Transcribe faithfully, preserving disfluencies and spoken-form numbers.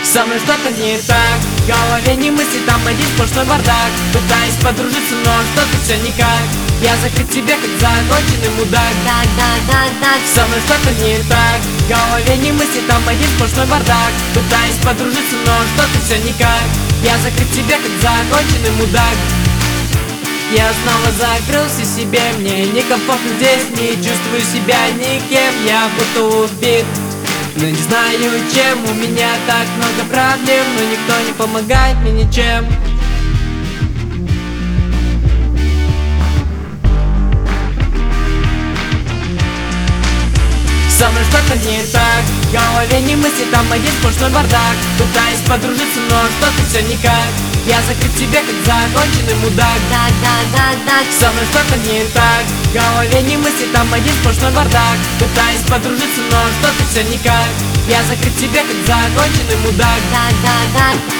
Со мной что-то не так, в голове не мысли, там один сплошной бардак. Пытаюсь подружиться, но что-то все никак. Я закрыт тебе, как законченный мудак. Так, так, так, так. Со мной что-то не так, в голове не мысли, там один сплошной бардак. Пытаюсь подружиться, но что-то все никак. Я закрыт тебе, как законченный мудак. Я снова закрылся себе, мне некомфортно здесь, не чувствую себя никем, я будто убит. Но не знаю чем, у меня так много проблем, но никто не помогает мне ничем. Со мной что-то не так, в голове не мысли, там один сплошной бардак. Пытаюсь подружиться, но что-то все никак. Я закрыт тебе, как законченный мудак. Так, так, так, так. Со мной что-то не так, в голове не мысли, там один сплошной бардак. Пытаюсь подружиться, но что-то все никак. Я закрыт тебе, как законченный мудак. Так, так, так.